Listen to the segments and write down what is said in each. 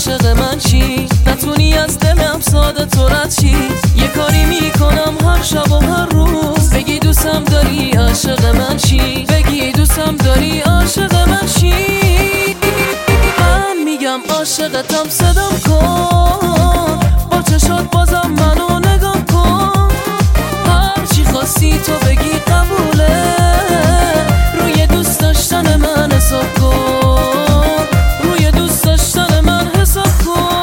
عاشق من چی؟ نتونی از دلم ساده تو رد چی؟ یه کاری میکنم هر شب و هر روز بگی دوستم داری عاشق من چی؟ بگی دوستم داری عاشق من چی؟ من میگم عاشقتم صدام کن، با چشات بازم منو نگاه کن، هر چی خواستی تو بگی قبوله، روی دوست داشتن من حساب کن، روی دوست داشتن من حساب کن.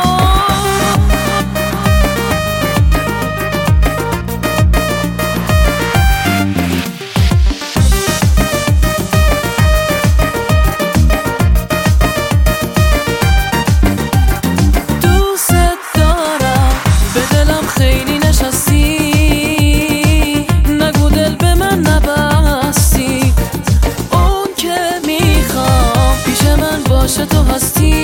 تو هستی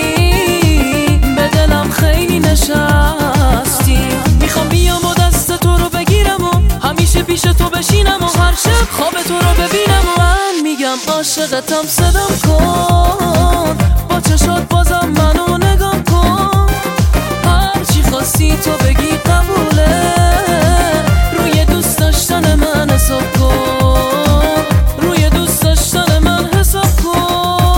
به دلم خیلی نشستی، میخوام بیام و دست تو رو بگیرم و همیشه پیش تو بشینم و هر شب خواب تو رو ببینم و من میگم عاشقتم صدام کن، با چشات بازم منو نگاه کن، هر چی خواستی تو بگی قبوله، روی دوست داشتن من حساب کن، روی دوست داشتن من حساب کن.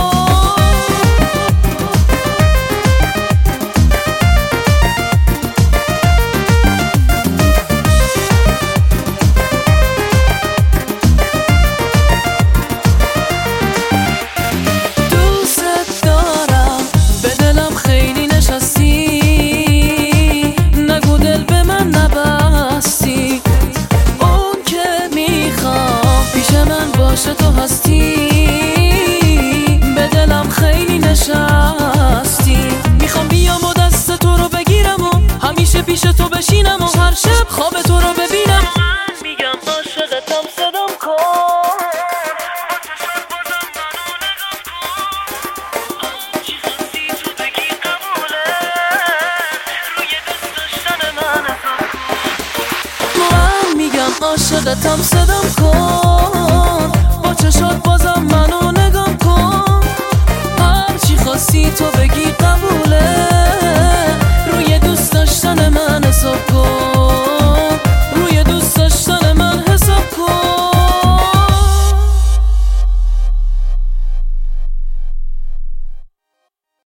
تو هستی به دلم خیلی نشستی، میخوام بیام و دست تو رو بگیرم و همیشه پیش تو بشینم و هر شب خواب تو رو ببینم. من میگم عاشقتم صدام کن، با چشات بازم منو نگاه کن، هر چی خواستی تو بگی قبوله، روی دوست داشتن من حساب کن. من میگم عاشقتم صدام کن، با چشات بازم منو نگاه کن، هر چی خواستی تو بگی قبوله.